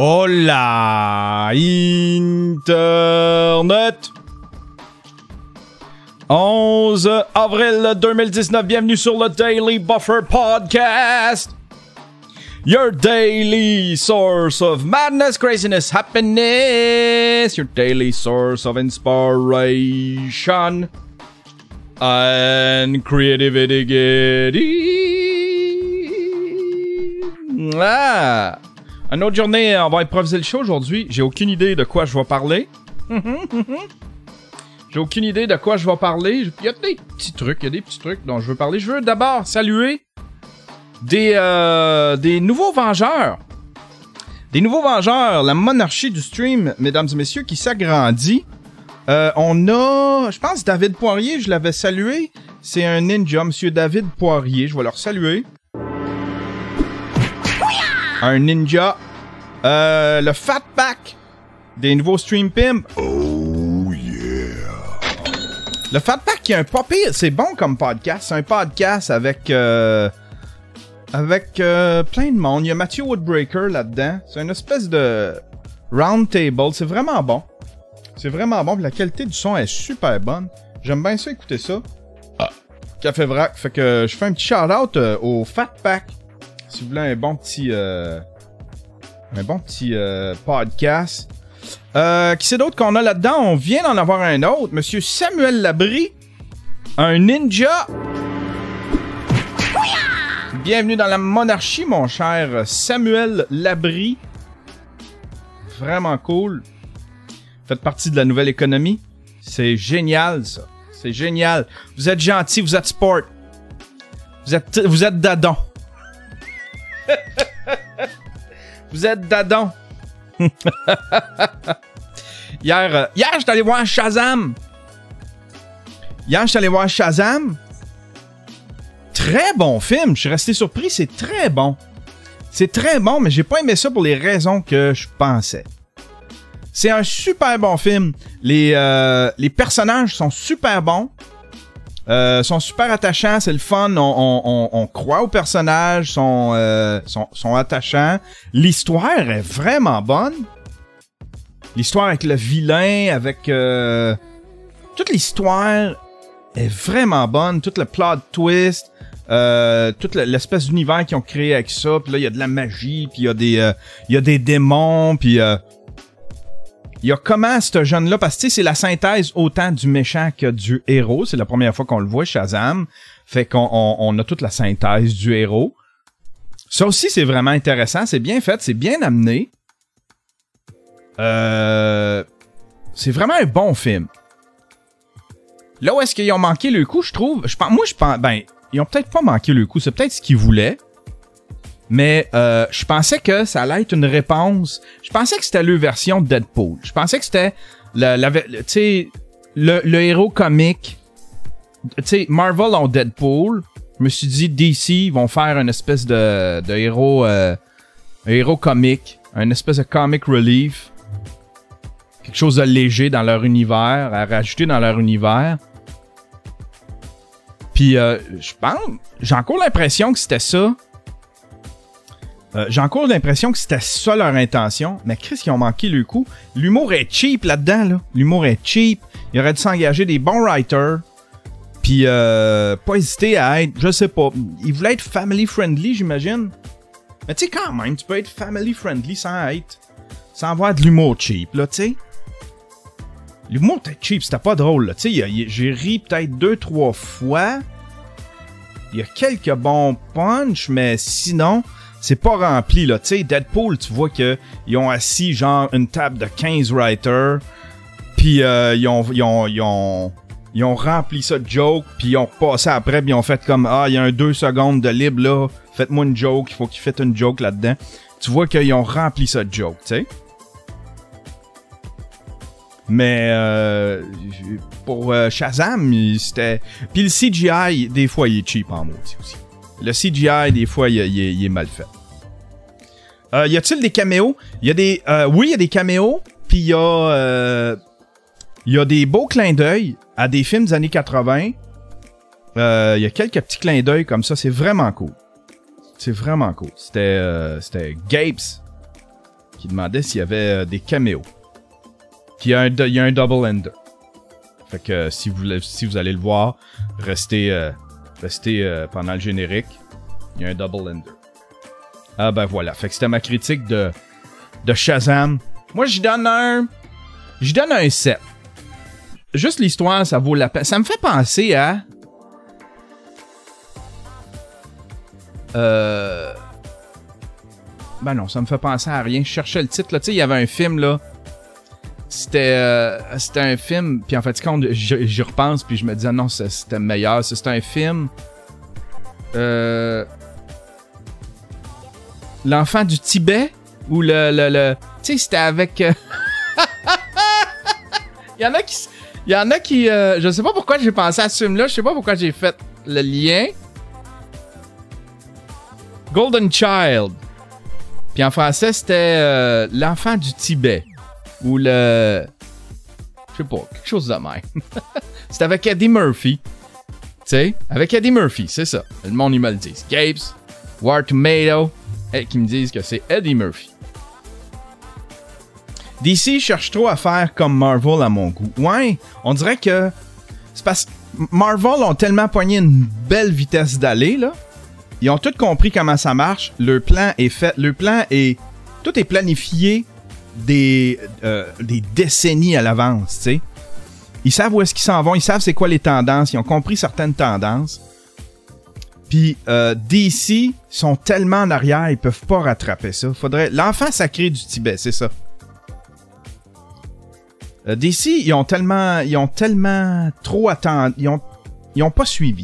Hola, Internet! 11 avril 2019, bienvenue sur le Daily Buffer Podcast! Your daily source of madness, craziness, happiness! Your daily source of inspiration and creativity. Ah! Une autre journée, on va improviser le show aujourd'hui. J'ai aucune idée de quoi je vais parler. J'ai aucune idée de quoi je vais parler. Il y a des petits trucs, dont je veux parler. Je veux d'abord saluer des nouveaux Vengeurs. Des nouveaux Vengeurs, la monarchie du stream, mesdames et messieurs, qui s'agrandit. On a, je pense, David Poirier, je l'avais salué. C'est un ninja, monsieur David Poirier. Je vais leur saluer. Un ninja. Le Fat Pack des nouveaux Stream Pimp. Oh yeah. Le Fat Pack qui est un pas pire. C'est bon comme podcast. C'est un podcast avec plein de monde. Il y a Matthew Woodbreaker là-dedans. C'est une espèce de round table. C'est vraiment bon. C'est vraiment bon. La qualité du son est super bonne. J'aime bien ça, écouter ça. Café Vrac. Fait que je fais un petit shout-out au Fat Pack. Si vous voulez un bon petit podcast. Qui c'est d'autre qu'on a là-dedans? On vient d'en avoir un autre. Monsieur Samuel Labrie. Un ninja. Bienvenue dans la monarchie, mon cher Samuel Labrie. Vraiment cool. Faites partie de la nouvelle économie. C'est génial, ça. C'est génial. Vous êtes gentil, vous êtes sport. Vous êtes dadon. Vous êtes dadon. Hier, j'étais allé voir Shazam. Très bon film. Je suis resté surpris. C'est très bon. C'est très bon, mais j'ai pas aimé ça pour les raisons que je pensais. C'est un super bon film. Les personnages sont super bons. Sont super attachants, c'est le fun, on croit aux personnages, sont attachants. L'histoire est vraiment bonne. L'histoire avec le vilain, avec... toute l'histoire est vraiment bonne, tout le plot twist, toute l'espèce d'univers qu'ils ont créé avec ça, puis là il y a de la magie, puis il y a des démons, puis... il y a comment ce jeune-là, parce que c'est la synthèse autant du méchant que du héros. C'est la première fois qu'on le voit, Shazam. Fait qu'on a toute la synthèse du héros. Ça aussi, c'est vraiment intéressant. C'est bien fait, c'est bien amené. C'est vraiment un bon film. Là où est-ce qu'ils ont manqué le coup, je trouve... je pense, ils ont peut-être pas manqué le coup. C'est peut-être ce qu'ils voulaient. Mais je pensais que ça allait être une réponse. Je pensais que c'était leur version de Deadpool. Je pensais que c'était le héros comique. Tu sais, Marvel ont Deadpool. Je me suis dit, DC vont faire une espèce de héros comique. Une espèce de comic relief. Quelque chose de léger dans leur univers, à rajouter dans leur univers. Puis, je pense, j'ai encore l'impression que c'était ça. J'ai encore l'impression que c'était ça leur intention, mais Chris, ils ont manqué le coup. L'humour est cheap là-dedans, là. L'humour est cheap. Il aurait dû s'engager des bons writers. Puis, pas hésiter à être, je sais pas, ils voulaient être family friendly, j'imagine. Mais tu sais, quand même, tu peux être family friendly sans avoir de l'humour cheap, là, tu sais. L'humour était cheap, c'était pas drôle, là. Tu sais, j'ai ri peut-être 2-3 fois. Il y a quelques bons punchs, mais sinon... c'est pas rempli, là. Tu sais, Deadpool, tu vois qu'ils ont assis, genre, une table de 15 writers, puis ils ont rempli ça de jokes, puis ils ont passé après, puis ils ont fait comme, il y a un 2 secondes de libre, là, faites-moi une joke, il faut qu'ils fassent une joke là-dedans. Tu vois qu'ils ont rempli ça de jokes, tu sais. Mais pour Shazam, c'était... Puis le CGI, des fois, il est cheap en maudit aussi. Le CGI, des fois, il est mal fait. Y a-t-il des caméos? Il y a des... oui, il y a des caméos. Puis il y a des beaux clins d'œil à des films des années 80. Il y a quelques petits clins d'œil comme ça. C'est vraiment cool. C'est vraiment cool. C'était Gapes. qui demandait s'il y avait des caméos. Puis il y a un double ender. Fait que si vous allez le voir, restez pendant le générique. Il y a un double ender. Ah ben voilà. Fait que c'était ma critique de Shazam. Moi, j'y donne un 7. Juste l'histoire, ça vaut la peine. Ça me fait penser à... Ben non, ça me fait penser à rien. Je cherchais le titre, là. Tu sais, il y avait un film, là. C'était un film, puis en fait, quand j'y repense, puis je me disais, non, c'était meilleur. C'était un film... L'enfant du Tibet, ou le tu sais, c'était avec... Il y en a qui... je sais pas pourquoi j'ai pensé à ce film-là, je sais pas pourquoi j'ai fait le lien. Golden Child. Puis en français, c'était l'enfant du Tibet. Ou le... Je sais pas, quelque chose de même. C'était avec Eddie Murphy. Tu sais, avec Eddie Murphy, c'est ça. Le monde, ils me le disent. Gapes, War Tomato, qui me disent que c'est Eddie Murphy. DC cherche trop à faire comme Marvel à mon goût. Ouais, on dirait que... C'est parce que Marvel ont tellement pogné une belle vitesse d'aller, là. Ils ont tous compris comment ça marche. Le plan est fait. Tout est planifié des décennies à l'avance, tu sais. Ils savent où est-ce qu'ils s'en vont. Ils savent c'est quoi les tendances. Ils ont compris certaines tendances. Puis DC sont tellement en arrière, ils peuvent pas rattraper ça. L'enfant sacré du Tibet, c'est ça. DC, ils ont tellement trop attendu. Ils ont pas suivi.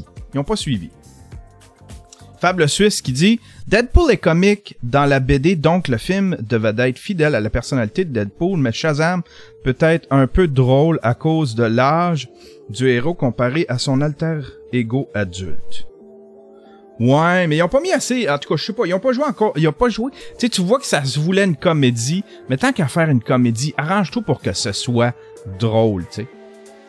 Fable Suisse qui dit « Deadpool est comique dans la BD, donc le film devait être fidèle à la personnalité de Deadpool, mais Shazam peut être un peu drôle à cause de l'âge du héros comparé à son alter ego adulte. » Ouais, mais ils ont pas mis assez... En tout cas, je sais pas, ils ont pas joué encore... Ils ont pas joué... Tu sais, tu vois que ça se voulait une comédie, mais tant qu'à faire une comédie, arrange-toi pour que ce soit drôle, tu sais.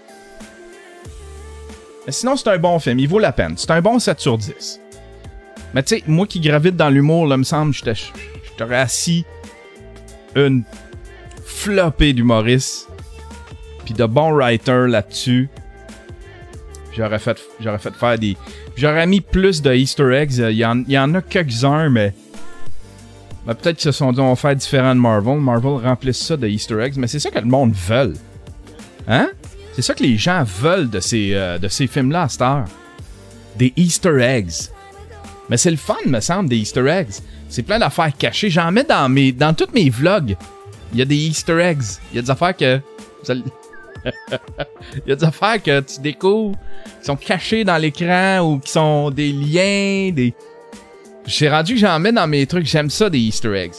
Mais sinon, c'est un bon film, il vaut la peine. C'est un bon 7 sur 10. Mais tu sais, moi qui gravite dans l'humour, là, me semble, je t'aurais assis une flopée d'humoristes pis de bons writers là-dessus. J'aurais fait faire des... J'aurais mis plus de Easter eggs. Il y en a quelques-uns, mais... peut-être qu'ils se sont dit, on va faire différent de Marvel. Marvel remplisse ça de Easter eggs, mais c'est ça que le monde veut. Hein? C'est ça que les gens veulent de ces films-là à cette heure. Des Easter eggs. Mais c'est le fun, me semble, des Easter eggs. C'est plein d'affaires cachées. J'en mets dans tous mes vlogs. Il y a des Easter eggs. Il y a des affaires que... Il y a des affaires que tu découvres qui sont cachées dans l'écran ou qui sont des liens, des... J'ai rendu que j'en mets dans mes trucs. J'aime ça, des Easter eggs.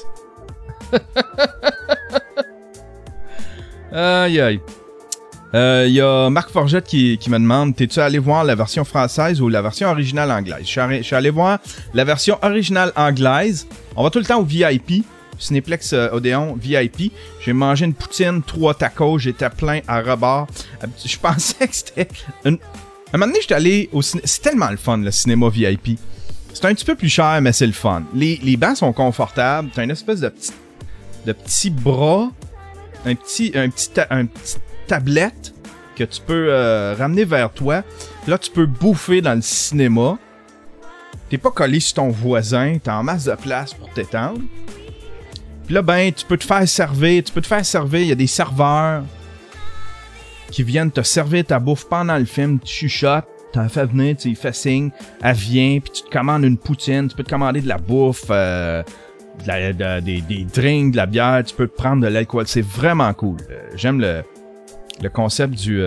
Aïe aïe. Il y a Marc Forgette qui me demande, t'es-tu allé voir la version française ou la version originale anglaise? Je suis allé voir la version originale anglaise. On va tout le temps au VIP. Cinéplex Odéon VIP. J'ai mangé une poutine, 3 tacos, j'étais plein à rebord. Je pensais que c'était... Un moment donné, j'étais allé au cinéma. C'est tellement le fun, le cinéma VIP. C'est un petit peu plus cher, mais c'est le fun. Les bancs sont confortables. T'as une espèce de petit bras, un petit tablette que tu peux ramener vers toi. Là, tu peux bouffer dans le cinéma. T'es pas collé sur ton voisin. T'as en masse de place pour t'étendre. Puis là, ben, tu peux te faire servir. Il y a des serveurs qui viennent te servir ta bouffe pendant le film. Tu chuchotes. T'en fais venir, tu lui fais signe. Elle vient, puis tu te commandes une poutine. Tu peux te commander de la bouffe, des drinks, de la bière. Tu peux te prendre de l'alcool. C'est vraiment cool. J'aime le concept du...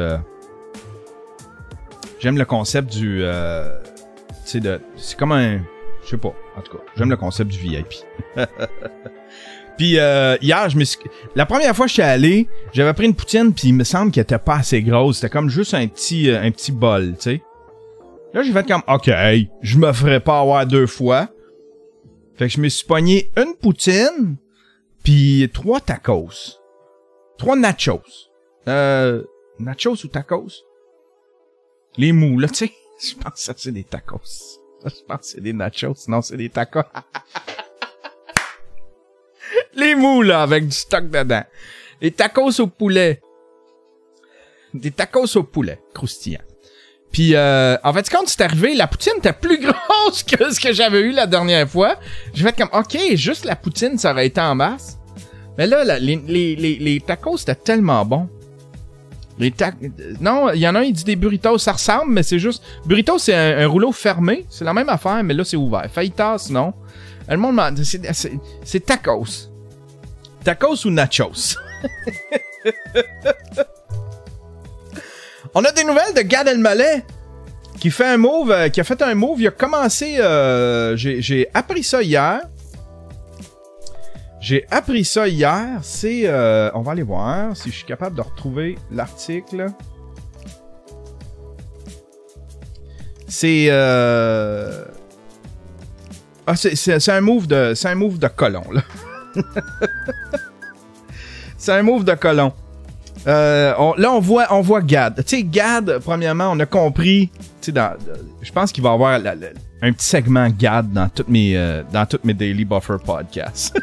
J'aime le concept du... c'est comme un... Je sais pas. En tout cas, j'aime le concept du VIP. Puis hier, la première fois que je suis allé, j'avais pris une poutine, puis il me semble qu'elle était pas assez grosse. C'était comme juste un petit bol, tu sais. Là, j'ai fait comme, OK, je me ferais pas avoir 2 fois. Fait que je me suis pogné une poutine, puis 3 tacos. 3 nachos. Nachos ou tacos? Les mous, là, tu sais. Je pense que ça, c'est des tacos. Je pense que c'est des nachos, sinon c'est des tacos. Les mous, là, avec du stock dedans. Les tacos au poulet. Des tacos au poulet, croustillants. Puis, en fait, quand c'est arrivé, la poutine était plus grosse que ce que j'avais eu la dernière fois. J'ai fait comme, OK, juste la poutine, ça aurait été en masse. Mais là, les tacos, c'était tellement bon. Non, il y en a un, il dit des burritos, ça ressemble, mais c'est juste... Burrito, c'est un rouleau fermé. C'est la même affaire, mais là, c'est ouvert. Fajitas, non. Le monde m'a... C'est tacos. Tacos ou nachos? On a des nouvelles de Gad Elmaleh qui fait un move, qui a fait un move. Il a commencé... j'ai appris ça hier. C'est... on va aller voir si je suis capable de retrouver l'article. C'est... Ah, c'est un move de colon, là. C'est un move de colon. Là, on voit Gad. Tu sais, Gad, premièrement, on a compris. Tu sais, je pense qu'il va y avoir un petit segment Gad dans toutes mes Daily Buffer podcasts.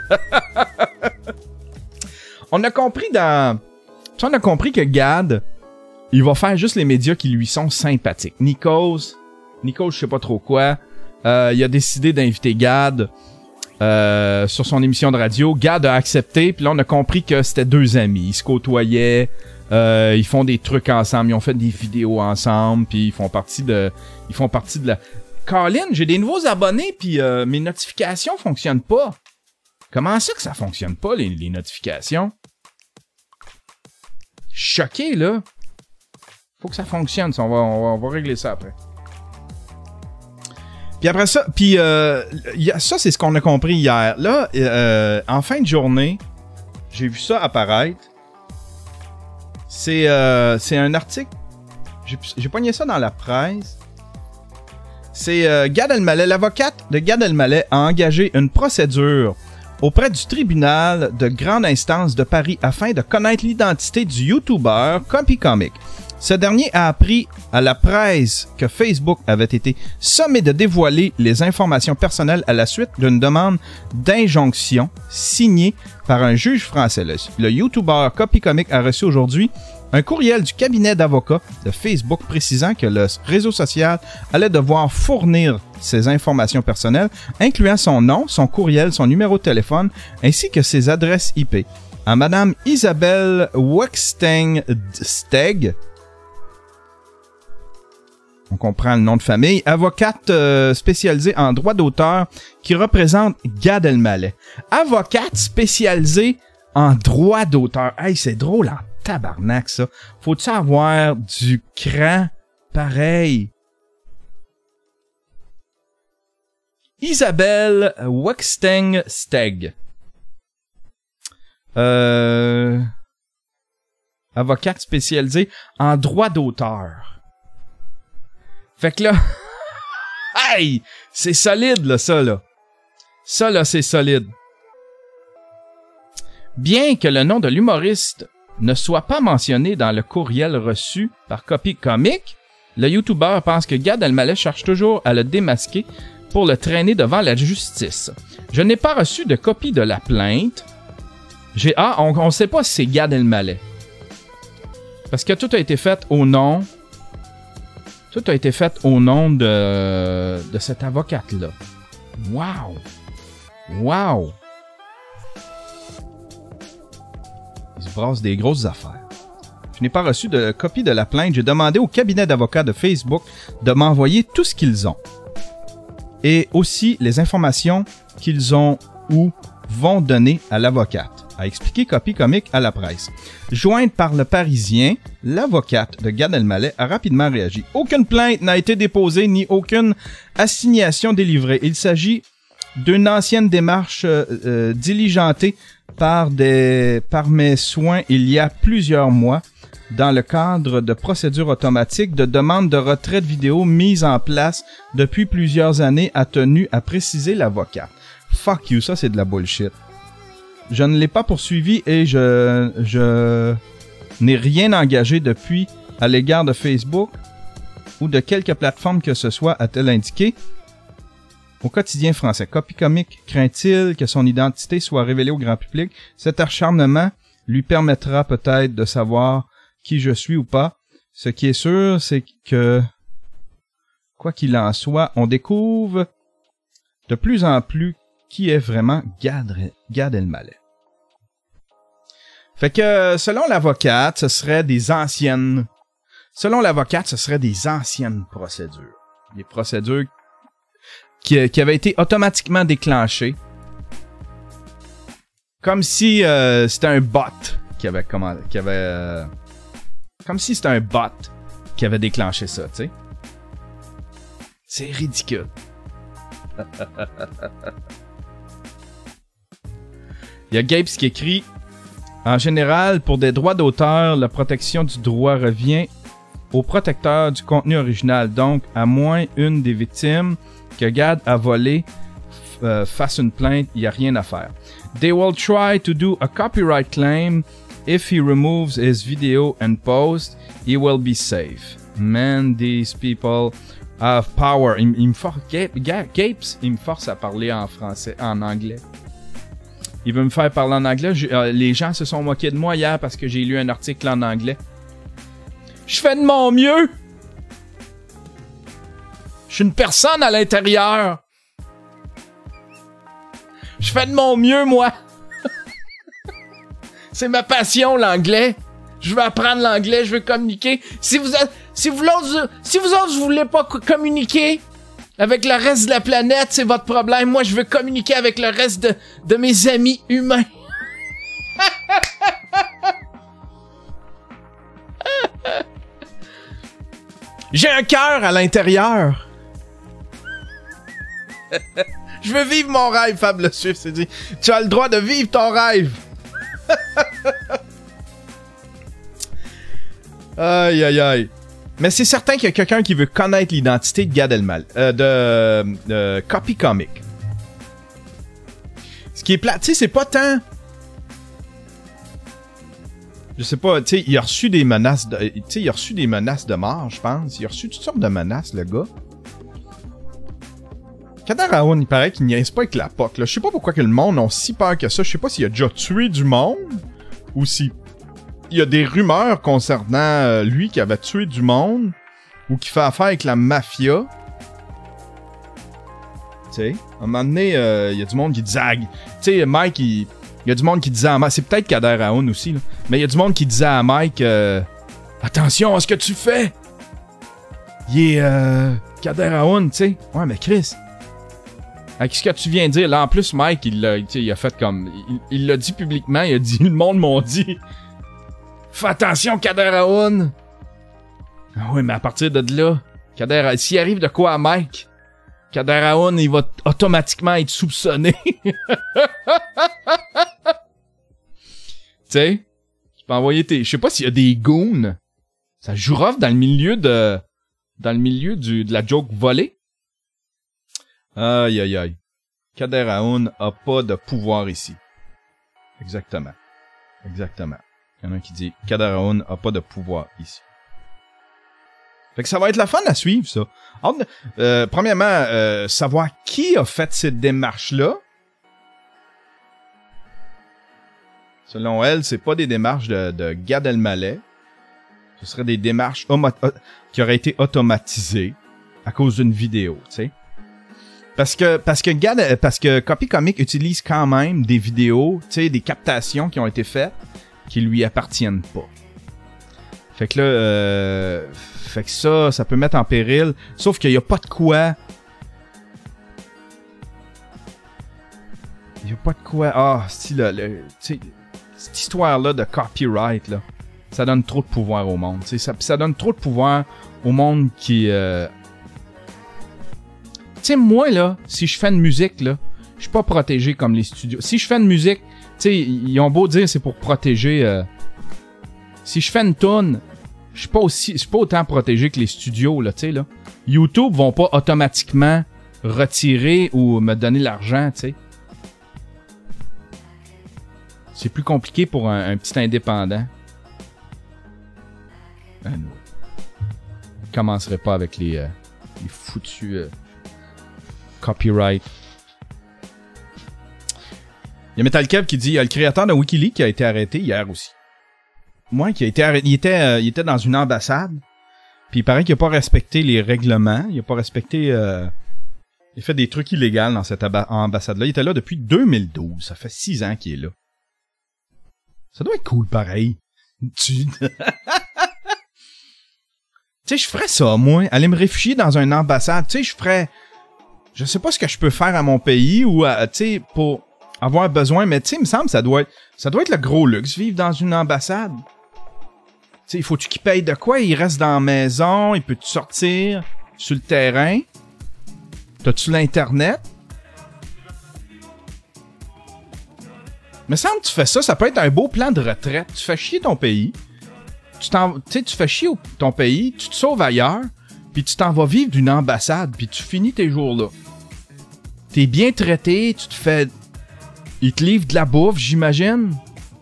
On a compris que Gad, il va faire juste les médias qui lui sont sympathiques. Nikos, je sais pas trop quoi. Il a décidé d'inviter Gad sur son émission de radio. Gad a accepté, puis là on a compris que c'était deux amis. Ils se côtoyaient, ils font des trucs ensemble, ils ont fait des vidéos ensemble, puis ils font partie de la... Colin, j'ai des nouveaux abonnés, puis mes notifications fonctionnent pas. Comment ça que ça fonctionne pas, les notifications? Choqué, là. Faut que ça fonctionne, ça. On va régler ça après. Puis après ça, ça, c'est ce qu'on a compris hier. Là, en fin de journée, j'ai vu ça apparaître. C'est un article. J'ai pogné ça dans la presse. C'est Gad Elmaleh, l'avocate de Gad Elmaleh a engagé une procédure auprès du tribunal de grande instance de Paris afin de connaître l'identité du YouTuber Copycomic. Ce dernier a appris à la presse que Facebook avait été sommé de dévoiler les informations personnelles à la suite d'une demande d'injonction signée par un juge français. Le YouTuber Copycomic a reçu aujourd'hui un courriel du cabinet d'avocats de Facebook précisant que le réseau social allait devoir fournir ses informations personnelles, incluant son nom, son courriel, son numéro de téléphone, ainsi que ses adresses IP, à Madame Isabelle Wexteng-Steg. On comprend le nom de famille. Avocate spécialisée en droit d'auteur qui représente Gad Elmaleh. Avocate spécialisée en droit d'auteur. Hey, c'est drôle en tabarnak, ça. Faut-tu avoir du cran pareil? Isabelle Wexteng-Steg. Avocate spécialisée en droit d'auteur. Fait que là... Hey! C'est solide, là, ça, là. Ça, là, c'est solide. Bien que le nom de l'humoriste ne soit pas mentionné dans le courriel reçu par Copycomic, le YouTuber pense que Gad Elmaleh cherche toujours à le démasquer pour le traîner devant la justice. Je n'ai pas reçu de copie de la plainte. On sait pas si c'est Gad Elmaleh. Parce que tout a été fait au nom... Tout a été fait au nom de cette avocate-là. Wow! Wow! Ils se brassent des grosses affaires. Je n'ai pas reçu de copie de la plainte. J'ai demandé au cabinet d'avocats de Facebook de m'envoyer tout ce qu'ils ont. Et aussi les informations qu'ils ont ou vont donner à l'avocate, a expliqué Copycomic à la presse. Jointe par le Parisien, l'avocate de Gad Elmaleh a rapidement réagi. Aucune plainte n'a été déposée ni aucune assignation délivrée. Il s'agit d'une ancienne démarche diligentée par mes soins il y a plusieurs mois dans le cadre de procédures automatiques de demande de retrait de vidéo mise en place depuis plusieurs années, a tenu à préciser l'avocate. Fuck you, ça c'est de la bullshit. Je ne l'ai pas poursuivi et je n'ai rien engagé depuis à l'égard de Facebook ou de quelque plateforme que ce soit, a-t-elle indiqué. au quotidien français. Copy Comic craint-il que son identité soit révélée au grand public? Cet acharnement lui permettra peut-être de savoir qui je suis ou pas. Ce qui est sûr, c'est que, quoi qu'il en soit, on découvre de plus en plus qui est vraiment Gad Elmaleh. Fait que, selon l'avocate, ce serait des anciennes procédures. Des procédures qui avaient été automatiquement déclenchées. Comme si c'était un bot comme si c'était un bot qui avait déclenché ça, tu sais. C'est ridicule. Il y a Gapes qui écrit: en général, pour des droits d'auteur, la protection du droit revient au protecteur du contenu original. Donc, à moins une des victimes que Gad a volé fasse une plainte, il n'y a rien à faire. They will try to do a copyright claim. If he removes his video and post, he will be safe. Man, these people have power. Il me force, Gapes, il me force à parler en français, en anglais. Il veut me faire parler en anglais. Les gens se sont moqués de moi hier parce que j'ai lu un article en anglais. Je fais de mon mieux. Je suis une personne à l'intérieur. Je fais de mon mieux, moi. C'est ma passion, l'anglais. Je veux apprendre l'anglais, je veux communiquer. Si vous autres, vous voulez pas communiquer avec le reste de la planète, c'est votre problème. Moi, je veux communiquer avec le reste de mes amis humains. J'ai un cœur à l'intérieur. Je veux vivre mon rêve, Fab le Suif s'est dit. Tu as le droit de vivre ton rêve. Aïe, aïe, aïe. Mais c'est certain qu'il y a quelqu'un qui veut connaître l'identité de Gad Elmaleh, de Copy Comic. Ce qui est plat, tu sais, c'est pas tant... Je sais pas, tu sais, il a reçu des menaces de... Tu sais, il a reçu des menaces de mort, je pense. Il a reçu toutes sortes de menaces, le gars. Kader Aoun, il paraît qu'il niaise pas avec la POC, là. Je sais pas pourquoi que le monde a si peur que ça. Je sais pas s'il a déjà tué du monde ou si il y a des rumeurs concernant lui qui avait tué du monde ou qui fait affaire avec la mafia. Tu sais, à un moment donné, il y a du monde qui disait... Tu sais, Mike, il y a du monde qui disait à Mike... C'est peut-être Kader Aoun aussi, là. Mais il y a du monde qui disait à Mike... attention à ce que tu fais! Il est... Kader Aoun, tu sais. Ouais, mais Chris... Avec ce que tu viens de dire, là, en plus, Mike, il a fait comme... Il l'a dit publiquement, il a dit... Le monde m'ont dit... Fais attention, Kader Aoun! Ah oui, mais à partir de là, s'il arrive de quoi à Mike, Kader Aoun, il va automatiquement être soupçonné. Tu sais, tu peux envoyer tes... Je sais pas s'il y a des goons. Ça joue rough dans le milieu de... de la joke volée. Aïe, aïe, aïe. Kader Aoun a pas de pouvoir ici. Exactement. Exactement. Il y en a un qui dit Kader Aoun a pas de pouvoir ici. Fait que ça va être la fun à suivre, ça. Premièrement, savoir qui a fait cette démarche-là. Selon elle, c'est pas des démarches de Gad Elmaleh. Ce serait des démarches qui auraient été automatisées à cause d'une vidéo, tu sais. Parce que Copy Comic utilise quand même des vidéos, tu sais, des captations qui ont été faites qui lui appartiennent pas. Fait que là, fait que ça peut mettre en péril. Sauf qu'il y a pas de quoi. Il y a pas de quoi. Ah, tu sais, cette histoire-là de copyright là, ça donne trop de pouvoir au monde. Tu sais, ça donne trop de pouvoir au monde qui. Tu sais, moi, là, si je fais une musique, là, je suis pas protégé comme les studios. Si je fais une musique, tu sais, ils ont beau dire c'est pour protéger... Si je fais une toune, je suis pas autant protégé que les studios, là, tu sais, là. YouTube vont pas automatiquement retirer ou me donner l'argent, tu sais. C'est plus compliqué pour un petit indépendant. Ben non. Je commencerai pas avec les foutus... copyright. Il y a Metal Kev qui dit, il y a le créateur de Wikileaks qui a été arrêté hier aussi. Moi, qui a été arrêté, il était dans une ambassade, puis il paraît qu'il a pas respecté les règlements, il a pas respecté, il a fait des trucs illégaux dans cette ambassade-là. Il était là depuis 2012, ça fait 6 ans qu'il est là. Ça doit être cool, pareil. Tu sais, je ferais ça, moi, aller me réfugier dans une ambassade. Tu sais, je sais pas ce que je peux faire à mon pays ou, tu sais, pour avoir besoin, mais tu sais, il me semble que ça doit être le gros luxe, vivre dans une ambassade. Tu sais, il faut-tu qu'il paye de quoi? Il reste dans la maison, il peut-tu sortir sur le terrain? T'as-tu l'Internet? Mais semble que tu fais ça, ça peut être un beau plan de retraite. Tu fais chier ton pays, tu fais chier ton pays, tu te sauves ailleurs, puis tu t'en vas vivre d'une ambassade, puis tu finis tes jours là. T'es bien traité, tu te fais... Ils te livrent de la bouffe, j'imagine.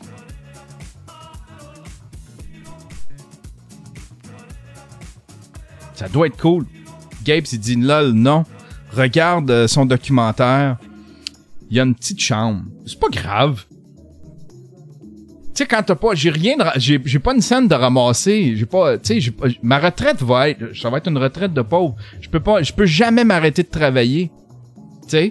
Ça doit être cool. Gabe s'est dit, lol, non. Regarde son documentaire. Il y a une petite chambre. C'est pas grave. Tu sais, quand t'as pas... J'ai pas une scène de ramasser. Ma retraite ça va être une retraite de pauvre. Je peux jamais m'arrêter de travailler. Tu sais?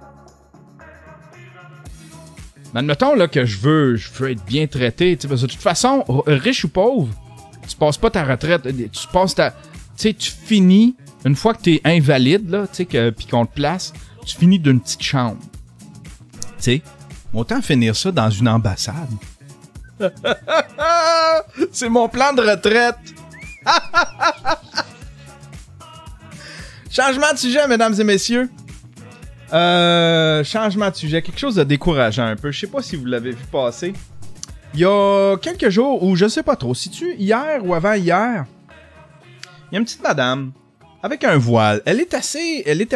Mais admettons là, que je veux être bien traité. Parce que de toute façon, riche ou pauvre, tu passes pas ta retraite. Tu passes ta... Tu sais, tu finis, une fois que t'es invalide, là, tu sais, pis qu'on te place, tu finis d'une petite chambre. Tu sais, autant finir ça dans une ambassade. C'est mon plan de retraite. Changement de sujet, mesdames et messieurs. Changement de sujet, quelque chose de décourageant un peu. Je sais pas si vous l'avez vu passer. Il y a quelques jours, ou je sais pas trop, si-tu hier ou avant-hier, il y a une petite madame avec un voile. Elle est assez elle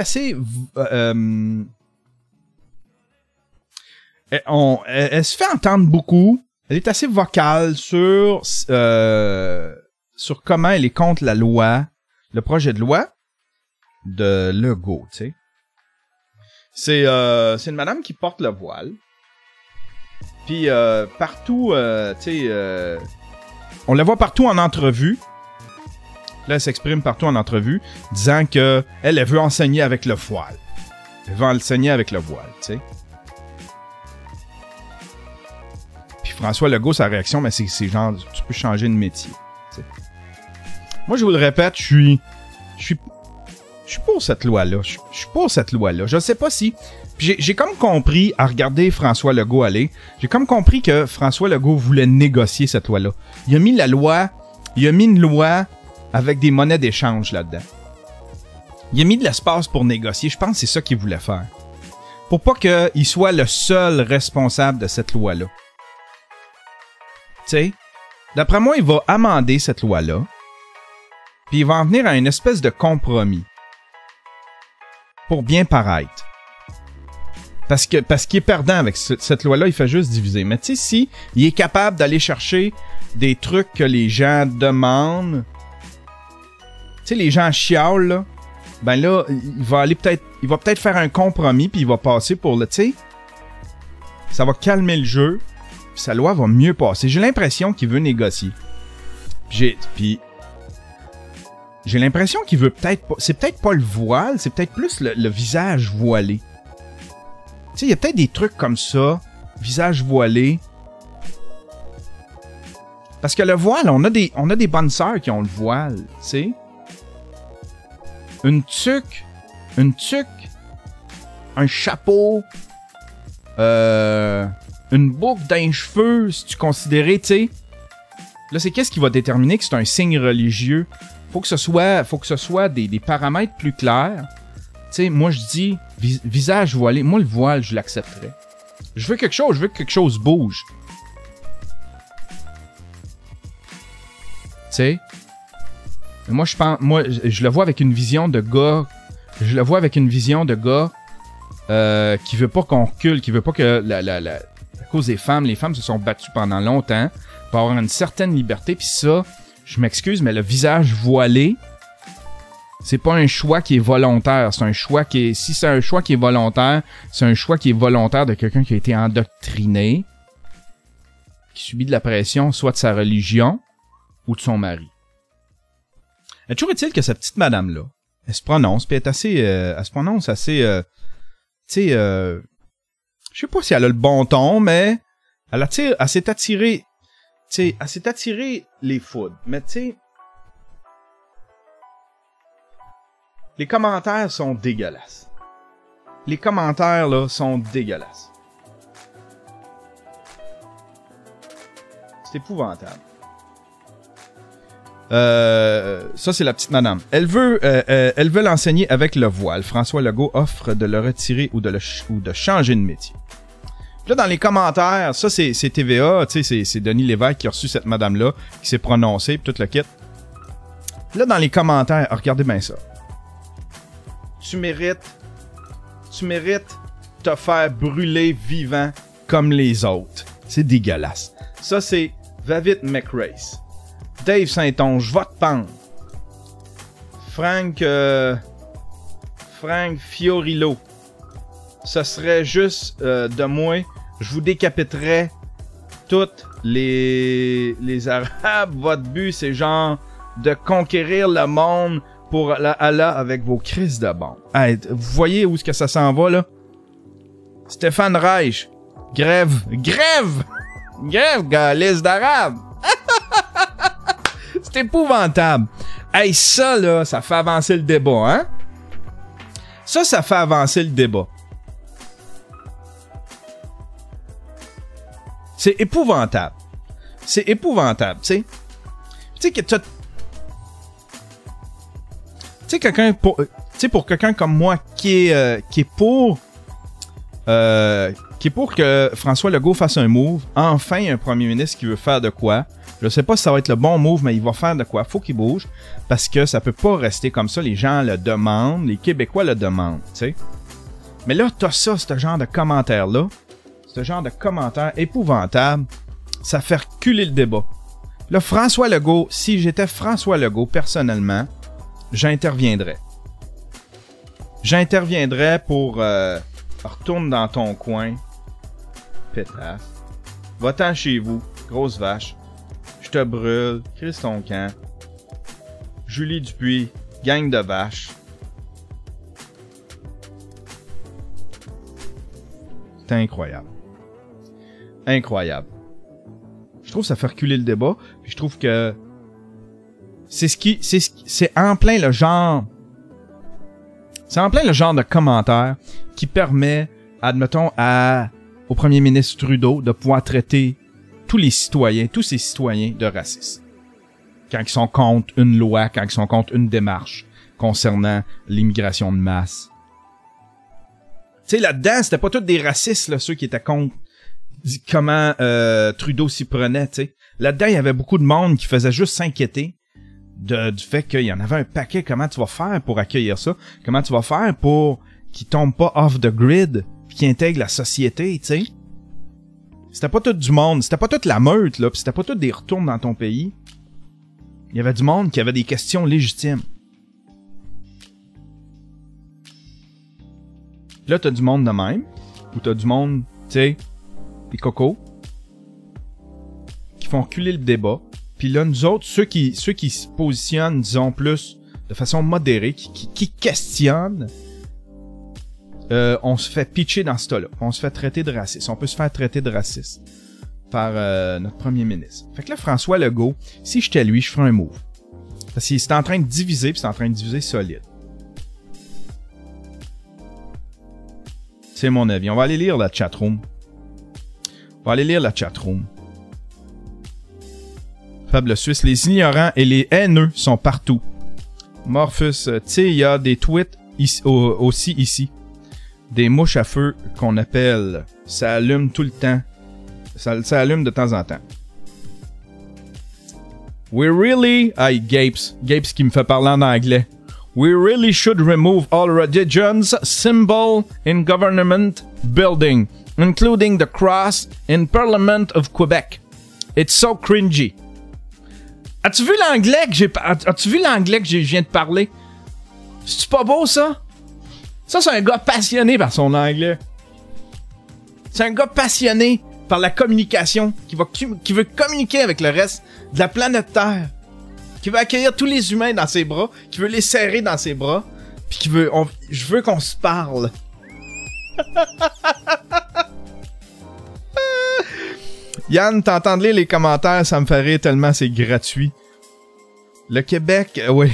se fait entendre beaucoup. Elle est assez vocale sur comment elle est contre la loi, le projet de loi de Legault, tu sais. C'est une madame qui porte le voile. Puis partout, tu sais, on la voit partout en entrevue. Là, elle s'exprime partout en entrevue, disant que elle veut enseigner avec le voile. Elle veut enseigner avec le voile, tu sais. Puis François Legault, sa réaction, mais c'est genre, tu peux changer de métier, t'sais. Moi, je vous le répète, je suis pour cette loi-là. Je suis pour cette loi-là. Je sais pas si... J'ai comme compris, à regarder François Legault aller, j'ai comme compris que François Legault voulait négocier cette loi-là. Il a mis une loi avec des monnaies d'échange là-dedans. Il a mis de l'espace pour négocier. Je pense que c'est ça qu'il voulait faire. Pour pas qu'il soit le seul responsable de cette loi-là. Tu sais, d'après moi, il va amender cette loi-là. Puis il va en venir à une espèce de compromis. Pour bien paraître. Parce qu'il est perdant avec cette loi-là, il fait juste diviser. Mais tu sais, si il est capable d'aller chercher des trucs que les gens demandent, tu sais, les gens chialent, là, ben là, il va peut-être faire un compromis, puis il va passer pour le, tu sais, ça va calmer le jeu, puis sa loi va mieux passer. J'ai l'impression qu'il veut négocier. Puis j'ai l'impression qu'il veut peut-être pas... C'est peut-être pas le voile, c'est peut-être plus le visage voilé. Tu sais, il y a peut-être des trucs comme ça, visage voilé. Parce que le voile, on a des bonnes sœurs qui ont le voile, tu sais. Une tuque, un chapeau, une boucle d'un cheveu, si tu considérais, tu sais. Là, c'est qu'est-ce qui va déterminer que c'est un signe religieux? Faut que ce soit des paramètres plus clairs. Tu sais, moi, je dis visage voilé. Moi, le voile, je l'accepterais. Je veux que quelque chose bouge. Tu sais? Moi, je le vois avec une vision de gars. Qui veut pas qu'on recule, qui veut pas que à cause des femmes, les femmes se sont battues pendant longtemps pour avoir une certaine liberté. Puis ça, je m'excuse, mais le visage voilé, C'est pas un choix qui est volontaire. C'est un choix qui est... Si c'est un choix qui est volontaire, c'est un choix qui est volontaire de quelqu'un qui a été endoctriné, qui subit de la pression, soit de sa religion ou de son mari. Toujours est-il que cette petite madame-là, elle se prononce, puis elle se prononce assez... tu sais, je sais pas si elle a le bon ton, mais elle s'est attirée... Tu sais, elle s'est attirée les foudres. Mais tu sais... Les commentaires sont dégueulasses. Les commentaires, là, sont dégueulasses. C'est épouvantable. Ça, c'est la petite madame. Elle veut l'enseigner avec le voile. François Legault offre de le retirer ou de changer de métier. Puis là, dans les commentaires, ça, c'est TVA, tu sais, c'est Denis Lévesque qui a reçu cette madame-là, qui s'est prononcée, puis tout le kit. Puis là, dans les commentaires, regardez bien ça. Tu mérites te faire brûler vivant comme les autres. C'est dégueulasse. Ça, c'est Vavit McRace. Dave Saint-Onge, va te pendre. Frank Fiorillo. Ce serait juste de moi. Je vous décapiterais toutes les Arabes. Votre but, c'est genre de conquérir le monde pour Allah avec vos crises de bombes. Hey, vous voyez où est-ce que ça s'en va, là? Stéphane Reich. Grève, liste d'Arabes. C'est épouvantable. Hey, ça, là, ça fait avancer le débat, hein? Ça fait avancer le débat. C'est épouvantable. C'est épouvantable, tu sais. Tu sais que tu sais, quelqu'un pour quelqu'un comme moi qui est pour que François Legault fasse un move, enfin un premier ministre qui veut faire de quoi. Je sais pas si ça va être le bon move, mais il va faire de quoi. Faut qu'il bouge, parce que ça peut pas rester comme ça. Les gens le demandent, les Québécois le demandent, tu sais. Mais là, t'as ça, ce genre de commentaires-là, ce genre de commentaires épouvantables, ça fait reculer le débat. Là, François Legault, si j'étais François Legault, personnellement, j'interviendrais. J'interviendrais pour retourne dans ton coin, pétasse. Va-t'en chez vous, grosse vache. Je te brûle, crisse ton camp. Julie Dupuis, gang de vaches. C'est incroyable. Incroyable. Je trouve que ça fait reculer le débat, puis je trouve que c'est en plein le genre. C'est en plein le genre de commentaire qui permet, admettons, au premier ministre Trudeau de pouvoir traiter tous ces citoyens de racistes. Quand ils sont contre une loi, quand ils sont contre une démarche concernant l'immigration de masse. Tu sais, là-dedans, c'était pas tous des racistes, là, ceux qui étaient contre comment Trudeau s'y prenait, tu sais. Là-dedans, il y avait beaucoup de monde qui faisait juste s'inquiéter du fait qu'il y en avait un paquet. Comment tu vas faire pour accueillir ça? Comment tu vas faire pour qu'ils tombent pas off the grid pis qu'ils intègrent la société, tu sais? C'était pas tout du monde, c'était pas toute la meute, là, pis c'était pas tout des retournes dans ton pays. Il y avait du monde qui avait des questions légitimes. Là, t'as du monde de même, ou t'as du monde, tu sais, des cocos, qui font reculer le débat. Puis là, nous autres, ceux qui se positionnent, disons, plus de façon modérée, qui questionnent, on se fait pitcher dans ce tas-là. On se fait traiter de raciste. On peut se faire traiter de raciste par notre premier ministre. Fait que là, François Legault, si j'étais lui, je ferais un move. Parce qu'il est en train de diviser, puis c'est en train de diviser solide. C'est mon avis. On va aller lire la chatroom. Fable Suisse, les ignorants et les haineux sont partout. Morphus, tu sais, il y a des tweets aussi ici. Des mouches à feu qu'on appelle. Ça allume tout le temps. Ça allume de temps en temps. We really... Gapes qui me fait parler en anglais. We really should remove all religions symbol in government building, including the cross in Parliament of Quebec. It's so cringy. As-tu vu l'anglais que je viens de parler? C'est pas beau, ça? Ça, c'est un gars passionné par son anglais. C'est un gars passionné par la communication, qui veut communiquer avec le reste de la planète Terre, qui veut accueillir tous les humains dans ses bras, qui veut les serrer dans ses bras, puis je veux qu'on se parle. Yann, t'entends lire les commentaires, ça me fait rire tellement c'est gratuit. Le Québec, oui.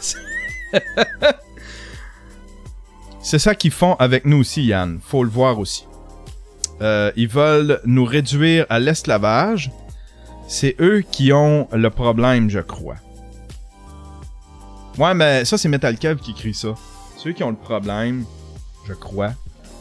C'est ça qu'ils font avec nous aussi, Yann. Faut le voir aussi. Ils veulent nous réduire à l'esclavage. C'est eux qui ont le problème, je crois. Ouais, mais ça, c'est Metal Kev qui écrit ça. C'est eux qui ont le problème, je crois.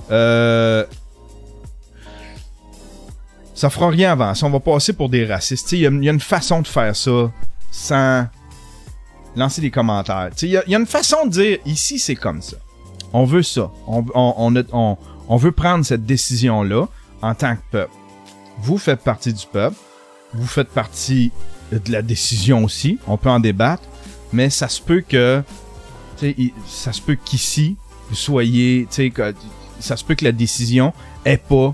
Ça fera rien avant ça. On va passer pour des racistes. Il y a une façon de faire ça sans lancer des commentaires. Il y a une façon de dire, ici, c'est comme ça. On veut ça. On veut prendre cette décision-là en tant que peuple. Vous faites partie du peuple. Vous faites partie de la décision aussi. On peut en débattre. Mais ça se peut que... ça se peut qu'ici, vous soyez... ça se peut que la décision n'est pas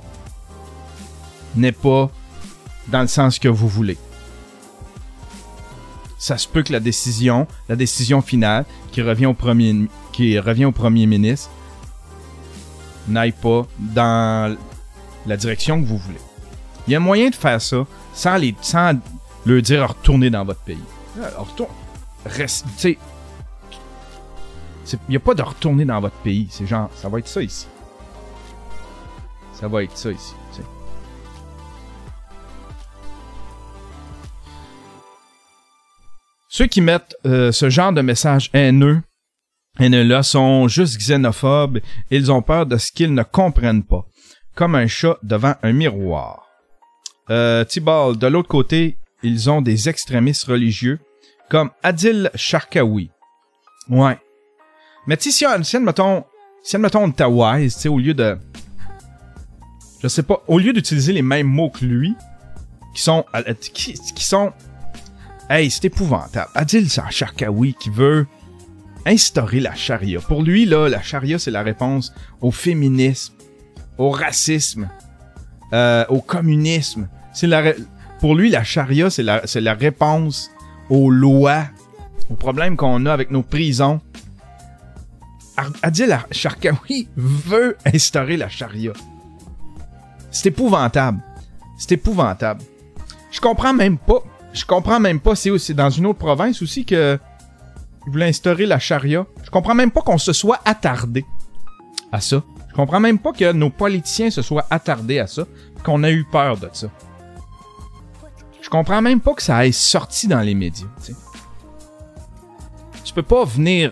dans le sens que vous voulez. Ça se peut que la décision finale qui revient au premier ministre n'aille pas dans la direction que vous voulez. Il y a moyen de faire ça sans leur dire retourner dans votre pays. Il n'y a pas de retourner dans votre pays. C'est genre, ça va être ça ici. Ça va être ça ici. T'sais. Ceux qui mettent ce genre de message haineux-là sont juste xénophobes. Ils ont peur de ce qu'ils ne comprennent pas. Comme un chat devant un miroir. Tibal, de l'autre côté, ils ont des extrémistes religieux comme Adil Sharkawi. Ouais. Mais tu sais, si admettons, on était wise, tu sais, au lieu de... Je sais pas, au lieu d'utiliser les mêmes mots que lui, qui sont... Hey, c'est épouvantable. Adil Sharkawi qui veut instaurer la charia. Pour lui, là, la charia, c'est la réponse au féminisme, au racisme, au communisme. Pour lui, la charia, c'est la réponse aux lois, aux problèmes qu'on a avec nos prisons. Adil Sharkawi veut instaurer la charia. C'est épouvantable. C'est épouvantable. Je comprends même pas, c'est dans une autre province aussi que il voulait instaurer la charia. Je comprends même pas qu'on se soit attardé à ça. Je comprends même pas que nos politiciens se soient attardés à ça, qu'on a eu peur de ça. Je comprends même pas que ça ait sorti dans les médias. T'sais. Tu peux pas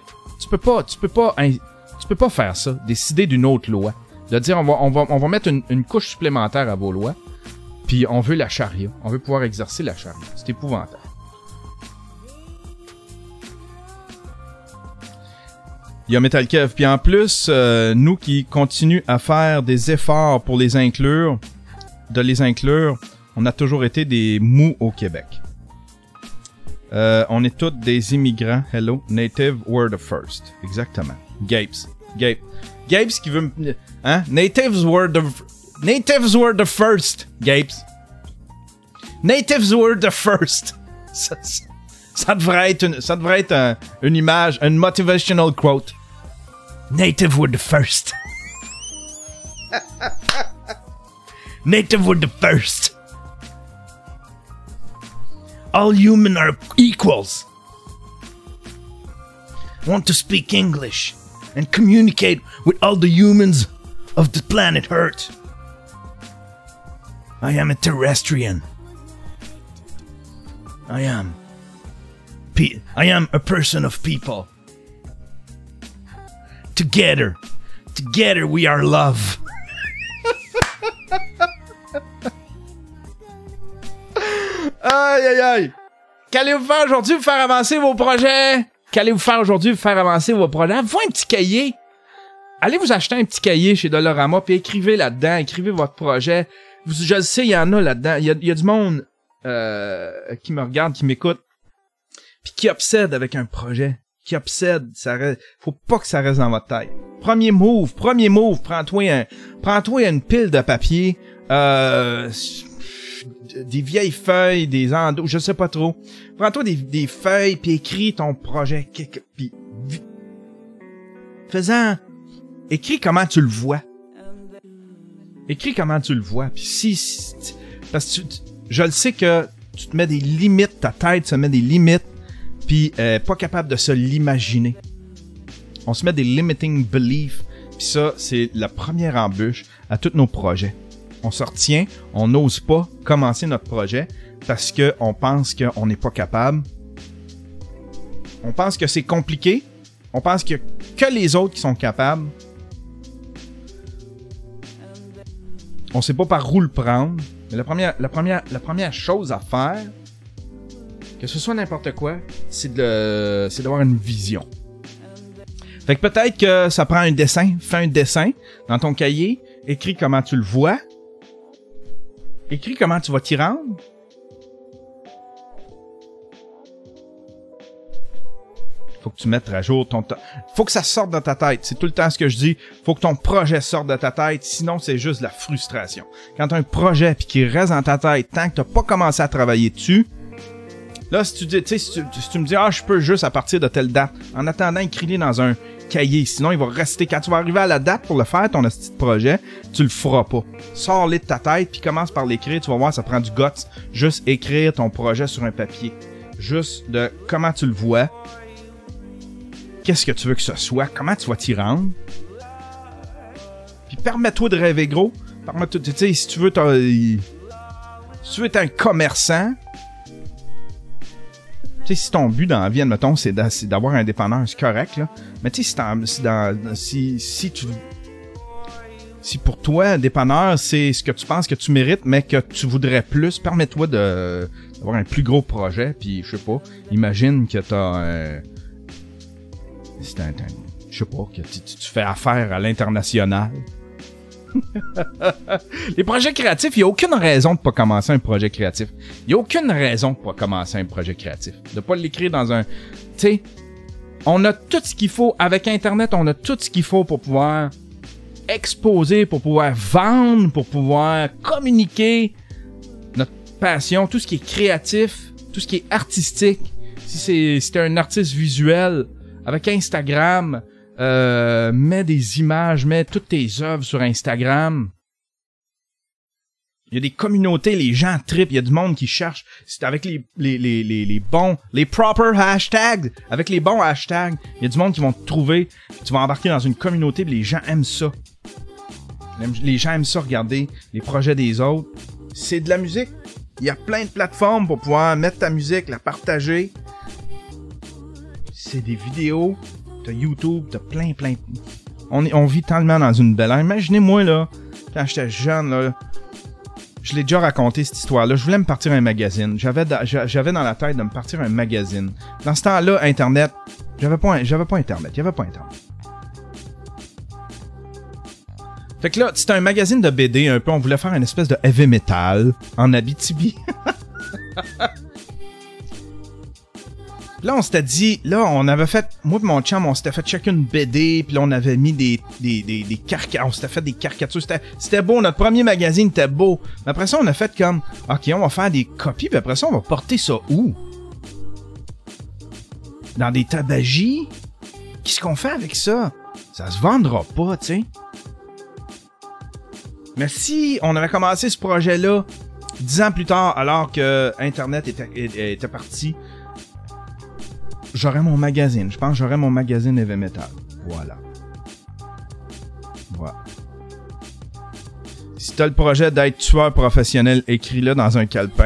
faire ça, décider d'une autre loi, de dire on va mettre une couche supplémentaire à vos lois, puis on veut la charia, on veut pouvoir exercer la charia. C'est épouvantable. Il y a Metal Kev, puis en plus, nous qui continuons à faire des efforts pour les inclure, on a toujours été des mous au Québec. On est tous des immigrants. Hello. Native were the first. Exactement. Gapes qui veut me... Hein? Natives were the first. Gapes. Natives were the first. Ça devrait être une image, une motivational quote. Native were the first. Native were the first. All humans are equals. Want to speak English and communicate with all the humans of the planet Earth. I am a terrestrian. I am a person of people. Together we are love. Aïe, aïe, aïe. Qu'allez-vous faire aujourd'hui pour faire avancer vos projets? Avez-vous un petit cahier? Allez vous acheter un petit cahier chez Dollarama puis écrivez là-dedans, écrivez votre projet. Je le sais, il y en a là-dedans. Il y a du monde qui me regarde, qui m'écoute, puis qui obsède avec un projet, qui obsède. Faut pas que ça reste dans votre tête. Premier move, prends-toi une pile de papier, des vieilles feuilles, des endos, je sais pas trop. Prends-toi des feuilles, puis écris ton projet, puis écris comment tu le vois. Écris comment tu le vois. Puis parce que je le sais que tu te mets des limites, ta tête se met des limites, puis pas capable de se l'imaginer. On se met des limiting beliefs, puis ça, c'est la première embûche à tous nos projets. On se retient, on n'ose pas commencer notre projet parce que on pense qu'on n'est pas capable. On pense que c'est compliqué. On pense que les autres qui sont capables. On sait pas par où le prendre. Mais la première chose à faire, que ce soit n'importe quoi, c'est d'avoir une vision. Fait que peut-être que ça prend un dessin. Fais un dessin dans ton cahier. Écris comment tu le vois. Écris comment tu vas t'y rendre. Faut que tu mettes à jour faut que ça sorte de ta tête. C'est tout le temps ce que je dis. Faut que ton projet sorte de ta tête. Sinon, c'est juste de la frustration. Quand t'as un projet puis qui reste dans ta tête, tant que t'as pas commencé à travailler dessus, là, si tu dis, tu sais, si tu me dis, je peux juste à partir de telle date. En attendant, écris-les dans un cahier. Sinon, il va rester. Quand tu vas arriver à la date pour le faire, ton petit projet, tu le feras pas. Sors-les de ta tête puis commence par l'écrire. Tu vas voir, ça prend du guts. Juste écrire ton projet sur un papier. Juste de comment tu le vois. Qu'est-ce que tu veux que ce soit? Comment tu vas t'y rendre? Puis permets-toi de rêver gros. Permets-toi, tu sais, si tu veux être un commerçant, tu sais, si ton but dans la vie, admettons, c'est d'avoir un dépanneur, c'est correct, là. Mais tu sais, si pour toi, un dépanneur, c'est ce que tu penses que tu mérites, mais que tu voudrais plus, permets-toi d'avoir un plus gros projet, puis je sais pas, imagine que t'as je sais pas, que tu fais affaire à l'international. Les projets créatifs, il n'y a aucune raison de pas commencer un projet créatif. Il n'y a aucune raison de pas commencer un projet créatif. De pas l'écrire dans un... Tu sais, on a tout ce qu'il faut. Avec Internet, on a tout ce qu'il faut pour pouvoir exposer, pour pouvoir vendre, pour pouvoir communiquer notre passion, tout ce qui est créatif, tout ce qui est artistique. Si t'es un artiste visuel... Avec Instagram, mets des images, mets toutes tes œuvres sur Instagram. Il y a des communautés, les gens trippent, il y a du monde qui cherche. C'est avec les proper hashtags, avec les bons hashtags, il y a du monde qui vont te trouver. Tu vas embarquer dans une communauté, puis les gens aiment ça. Les gens aiment ça regarder les projets des autres. C'est de la musique. Il y a plein de plateformes pour pouvoir mettre ta musique, la partager. C'est des vidéos, t'as YouTube, t'as plein. On vit tellement dans une belle ère. Imaginez-moi, là, quand j'étais jeune, là, je l'ai déjà raconté, cette histoire-là. Je voulais me partir un magazine. J'avais dans la tête de me partir un magazine. Dans ce temps-là, Internet, j'avais pas Internet. Il y avait pas Internet. Fait que là, c'était un magazine de BD un peu. On voulait faire une espèce de heavy metal en Abitibi. Là, on s'était dit, là, on avait fait, moi et mon chum, on s'était fait chacune BD, puis là, on avait mis des caricatures, on s'était fait des caricatures, c'était beau, notre premier magazine était beau. Mais après ça, on a fait comme, ok, on va faire des copies, puis après ça, on va porter ça où? Dans des tabagies? Qu'est-ce qu'on fait avec ça? Ça se vendra pas, tu sais. Mais si on avait commencé ce projet-là 10 ans plus tard, alors que Internet était parti, j'aurais mon magazine. Je pense que j'aurais mon magazine Heavy Metal. Voilà. Si t'as le projet d'être tueur professionnel, écris-le dans un calepin.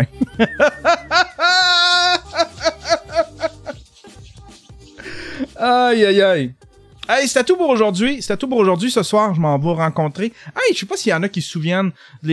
Aïe. Hey, c'était tout pour aujourd'hui. Ce soir, je m'en vais rencontrer. Hey, je sais pas s'il y en a qui se souviennent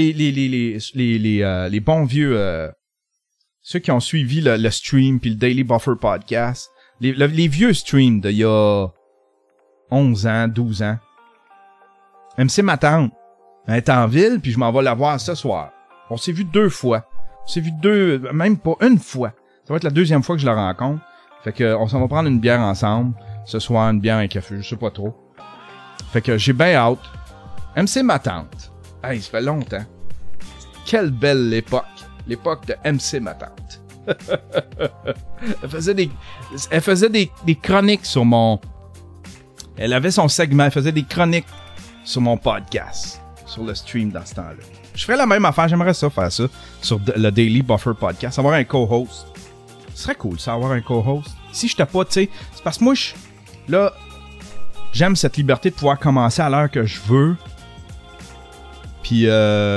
les bons vieux ceux qui ont suivi le stream puis le Daily Buffer podcast. Les vieux streams d'il y a 11 ans, 12 ans. MC ma tante, elle est en ville, puis je m'en vais la voir ce soir. On s'est vu 2 fois. On s'est vu même pas une fois. Ça va être la 2e fois que je la rencontre. Fait que on s'en va prendre une bière ensemble. Ce soir, une bière, un café, je sais pas trop. Fait que j'ai bien hâte. MC Ma Tante. Hey, ça fait longtemps. Quelle belle époque. L'époque de MC Ma Tante. Elle faisait des chroniques sur mon... Elle avait son segment. Elle faisait des chroniques sur mon podcast. Sur le stream dans ce temps-là. Je ferais la même affaire. J'aimerais ça faire ça. Sur le Daily Buffer Podcast. Avoir un co-host. Ce serait cool, ça, avoir un co-host. Si je t'ai pas, tu sais... C'est parce que moi, là, j'aime cette liberté de pouvoir commencer à l'heure que je veux. Puis, tu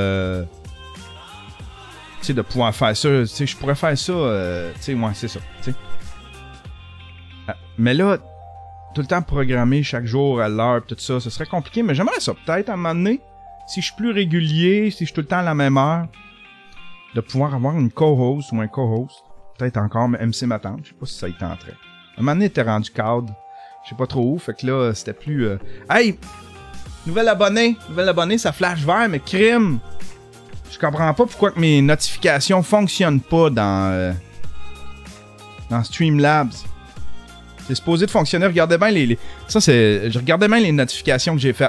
sais, de pouvoir faire ça. Tu sais, je pourrais faire ça, tu sais, ouais, c'est ça, tu sais. Mais là, tout le temps programmer chaque jour à l'heure, tout ça, ce serait compliqué. Mais j'aimerais ça, peut-être, à un moment donné, si je suis plus régulier, si je suis tout le temps à la même heure, de pouvoir avoir une co-host ou un co-host. Peut-être encore, mais MC Ma Tante, je sais pas si ça y tenterait. Un moment donné, t'es rendu cadre. Je sais pas trop où, fait que là, c'était plus... Hey! Nouvel abonné, ça flash vert, mais crime! Je comprends pas pourquoi que mes notifications fonctionnent pas dans Streamlabs. C'est supposé de fonctionner, regardez bien les... Ça, c'est... Je regardais bien les notifications que j'ai faites.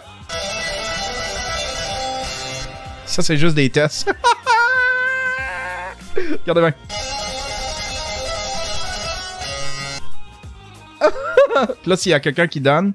Ça, c'est juste des tests. Regardez bien. Là, s'il y a quelqu'un qui donne...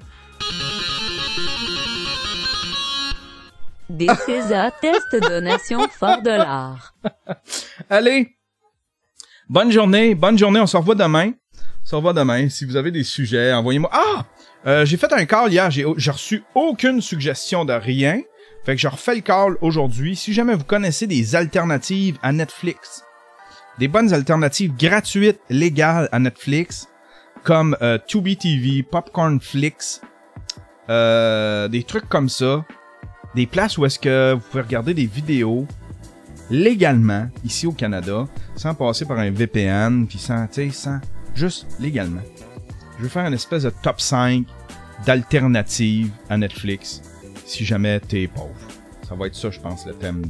DCSA test donation fort $. Allez! Bonne journée, on se revoit demain. Si vous avez des sujets, envoyez-moi... j'ai fait un call hier, j'ai reçu aucune suggestion de rien. Fait que je refais le call aujourd'hui. Si jamais vous connaissez des alternatives à Netflix, des bonnes alternatives gratuites, légales à Netflix, comme Tubi TV, Popcorn Flix, des trucs comme ça, des places où est-ce que vous pouvez regarder des vidéos légalement, ici au Canada, sans passer par un VPN, puis sans, juste légalement. Je vais faire une espèce de top 5 d'alternatives à Netflix, si jamais t'es pauvre. Ça va être ça, je pense, le thème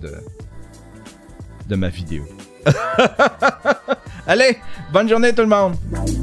de ma vidéo. Allez, bonne journée tout le monde!